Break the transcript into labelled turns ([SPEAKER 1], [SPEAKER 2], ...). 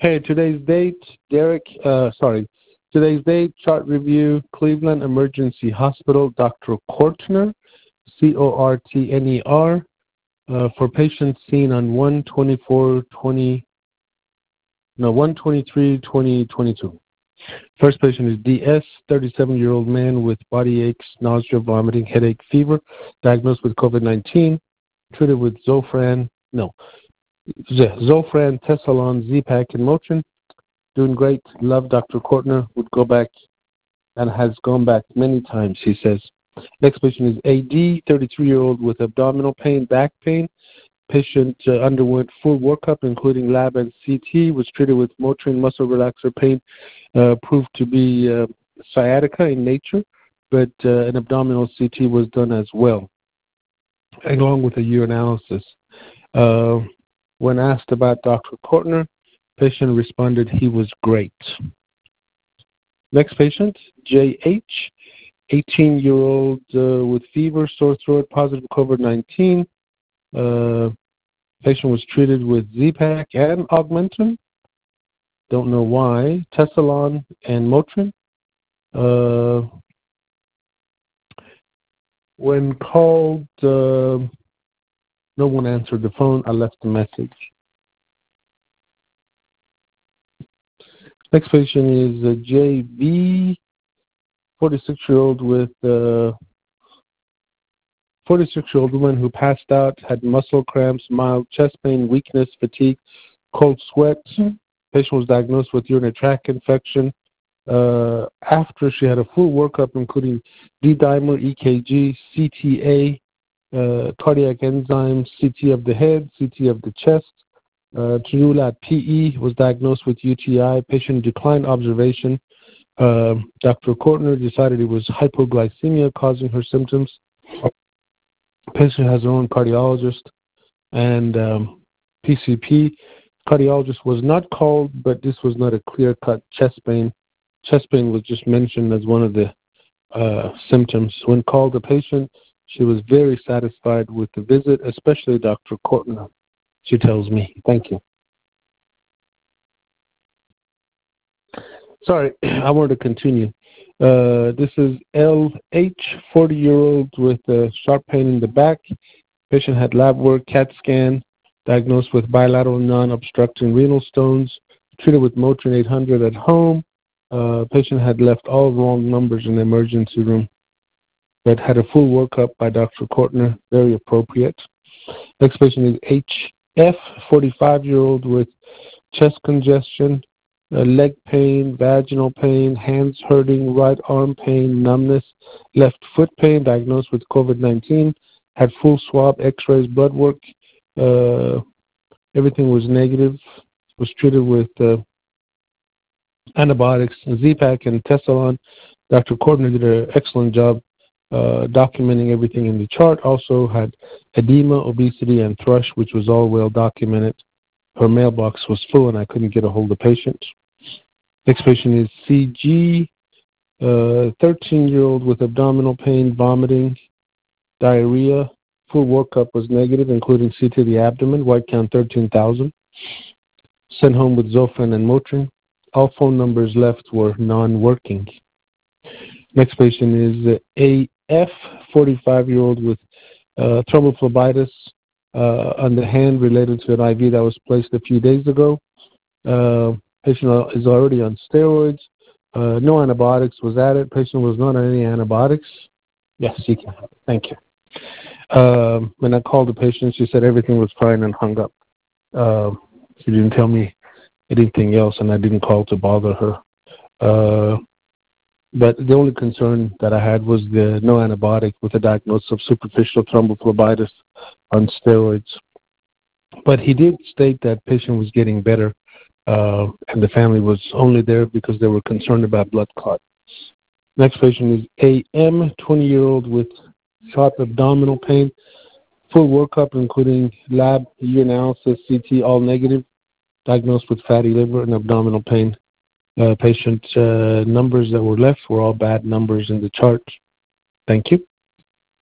[SPEAKER 1] Okay, today's date, today's date, chart review, Cleveland Emergency Hospital, Dr. Kortner, Cortner, for patients seen on 1/23/2022. First patient is DS, 37-year-old man with body aches, nausea, vomiting, headache, fever, diagnosed with COVID-19, treated with Zofran, Tessalon, Z-Pak, and Motrin. Doing great. Love Dr. Kortner. Would go back and has gone back many times, he says. Next patient is AD, 33-year-old with abdominal pain, back pain. Patient underwent full workup, including lab and CT, was treated with Motrin muscle relaxer pain, proved to be sciatica in nature, but an abdominal CT was done as well, along with a urinalysis. When asked about Dr. Kortner, patient responded he was great. Next patient, JH, 18-year-old with fever, sore throat, positive COVID-19. Patient was treated with Z-Pak and Augmentin. Don't know why. Tessalon and Motrin. When called, no one answered the phone. I left a message. Next patient is JV, 46-year-old with 46-year-old woman who passed out, had muscle cramps, mild chest pain, weakness, fatigue, cold sweat. Patient was diagnosed with urinary tract infection after she had a full workup, including D-dimer, EKG, CTA, cardiac enzymes, CT of the head, CT of the chest. To rule out PE, was diagnosed with UTI. Patient declined observation. Dr. Kortner decided it was hypoglycemia causing her symptoms. Patient has her own cardiologist and PCP. Cardiologist was not called, but this was not a clear-cut chest pain. Chest pain was just mentioned as one of the symptoms. When called the patient, she was very satisfied with the visit, especially Dr. Kortner, she tells me. Thank you. Sorry, I wanted to continue. This is LH, 40-year-old with sharp pain in the back. Patient had lab work, CAT scan, diagnosed with bilateral non-obstructing renal stones, treated with Motrin 800 at home. Patient had left all wrong numbers in the emergency room, but had a full workup by Dr. Kortner, very appropriate. Next patient is HF, 45-year-old with chest congestion, leg pain, vaginal pain, hands hurting, right arm pain, numbness, left foot pain, diagnosed with COVID-19, had full swab, x-rays, blood work. Everything was negative, was treated with antibiotics, Z-Pak and Tessalon. Dr. Kortner did an excellent job documenting everything in the chart. Also had edema, obesity, and thrush, which was all well documented. Her mailbox was full and I couldn't get a hold of the patient. Next patient is CG, 13-year-old with abdominal pain, vomiting, diarrhea. Full workup was negative, including CT of the abdomen, white count 13,000. Sent home with Zofran and Motrin. All phone numbers left were non-working. Next patient is AF, 45-year-old with thrombophlebitis on the hand related to an IV that was placed a few days ago. Patient is already on steroids. No antibiotics was added. Patient was not on any antibiotics. Yes, you can. Thank you. When I called the patient, she said everything was fine and hung up. She didn't tell me anything else, and I didn't call to bother her. But the only concern that I had was the no antibiotic with a diagnosis of superficial thrombophlebitis on steroids. But he did state that patient was getting better, and the family was only there because they were concerned about blood clot. Next patient is AM, 20-year-old with sharp abdominal pain, full workup including lab, urinalysis, CT, all negative, diagnosed with fatty liver and abdominal pain. Patient numbers that were left were all bad numbers in the chart. Thank you.